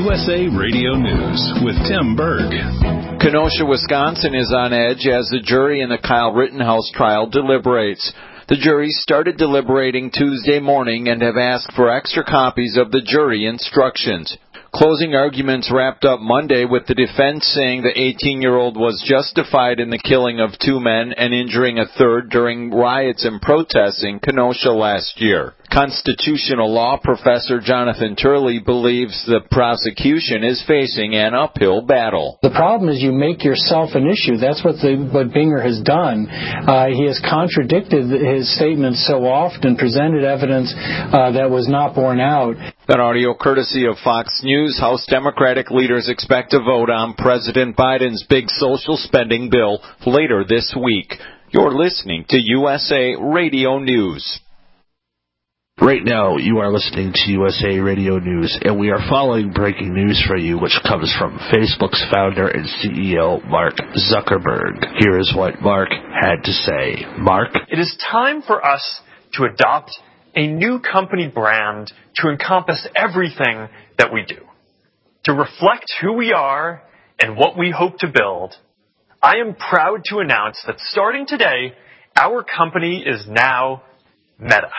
USA Radio News with Tim Berg. Kenosha, Wisconsin is on edge as the jury in the Kyle Rittenhouse trial deliberates. The jury started deliberating Tuesday morning and have asked for extra copies of the jury instructions. Closing arguments wrapped up Monday with the defense saying the 18-year-old was justified in the killing of two men and injuring a third during riots and protests in Kenosha last year. Constitutional law professor Jonathan Turley believes the prosecution is facing an uphill battle. The problem is you make yourself an issue. That's what Binger has done. He has contradicted his statements so often, presented evidence that was not borne out. That audio courtesy of Fox News. House Democratic leaders expect to vote on President Biden's big social spending bill later this week. You're listening to USA Radio News. Right now, you are listening to USA Radio News, and we are following breaking news for you, which comes from Facebook's founder and CEO, Mark Zuckerberg. Here is what Mark had to say. Mark? It is time for us to adopt a new company brand to encompass everything that we do. To reflect who we are and what we hope to build, I am proud to announce that starting today, our company is now Meta.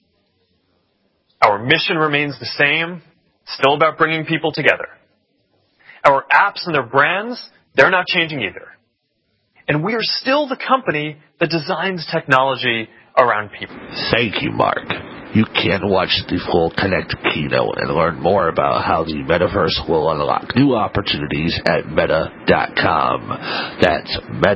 Our mission remains the same, still about bringing people together. Our apps and their brands, they're not changing either. And we are still the company that designs technology around people. Thank you, Mark. You can watch the full Connect keynote and learn more about how the metaverse will unlock new opportunities at meta.com. That's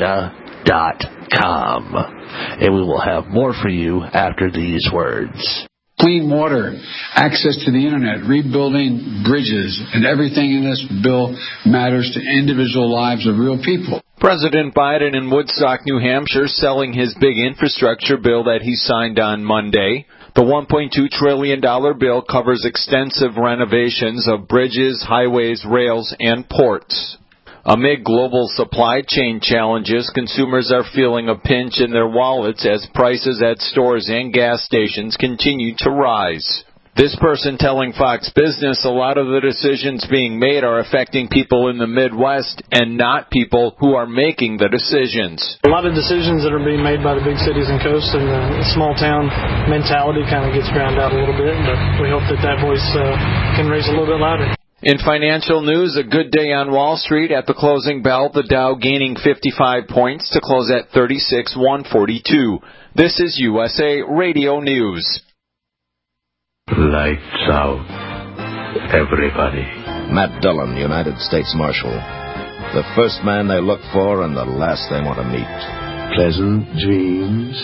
meta.com. And we will have more for you after these words. Clean water, access to the internet, rebuilding bridges, and everything in this bill matters to individual lives of real people. President Biden in Woodstock, New Hampshire, selling his big infrastructure bill that he signed on Monday. The $1.2 trillion bill covers extensive renovations of bridges, highways, rails, and ports. Amid global supply chain challenges, consumers are feeling a pinch in their wallets as prices at stores and gas stations continue to rise. This person telling Fox Business a lot of the decisions being made are affecting people in the Midwest and not people who are making the decisions. A lot of decisions that are being made by the big cities and coasts, and the small town mentality kind of gets drowned out a little bit, but we hope that voice can raise a little bit louder. In financial news, a good day on Wall Street. At the closing bell, the Dow gaining 55 points to close at 36,142. This is USA Radio News. Lights out, everybody. Matt Dillon, United States Marshal. The first man they look for and the last they want to meet. Pleasant dreams.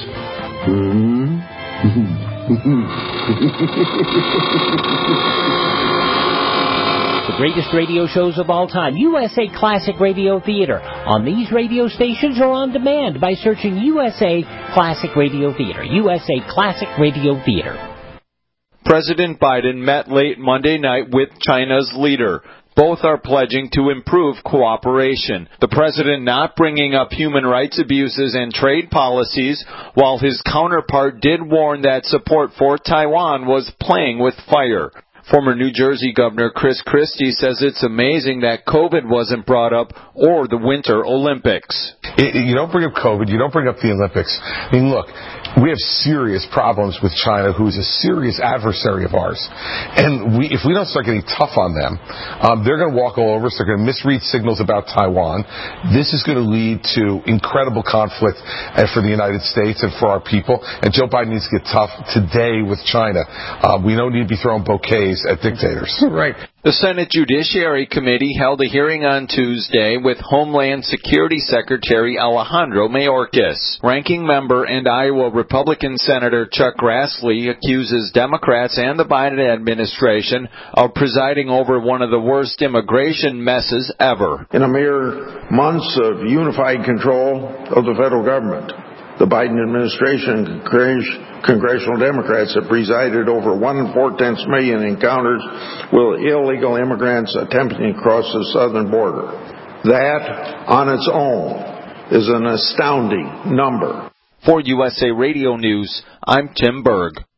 The greatest radio shows of all time, USA Classic Radio Theater, on these radio stations or on demand by searching USA Classic Radio Theater. USA Classic Radio Theater. President Biden met late Monday night with China's leader. Both are pledging to improve cooperation. The president not bringing up human rights abuses and trade policies, while his counterpart did warn that support for Taiwan was playing with fire. Former New Jersey Governor Chris Christie says it's amazing that COVID wasn't brought up or the Winter Olympics. You don't bring up COVID, you don't bring up the Olympics. I mean, look, we have serious problems with China, who's a serious adversary of ours. And if we don't start getting tough on them, they're going to walk all over us. They're going to misread signals about Taiwan. This is going to lead to incredible conflict for the United States and for our people. And Joe Biden needs to get tough today with China. We don't need to be throwing bouquets at dictators. Right. The Senate Judiciary Committee held a hearing on Tuesday with Homeland Security Secretary Alejandro Mayorkas. Ranking member and Iowa Republican Senator Chuck Grassley accuses Democrats and the Biden administration of presiding over one of the worst immigration messes ever. In a mere months of unified control of the federal government, the Biden administration and congressional Democrats have presided over 1.4 million encounters with illegal immigrants attempting to cross the southern border. That, on its own, is an astounding number. For USA Radio News, I'm Tim Berg.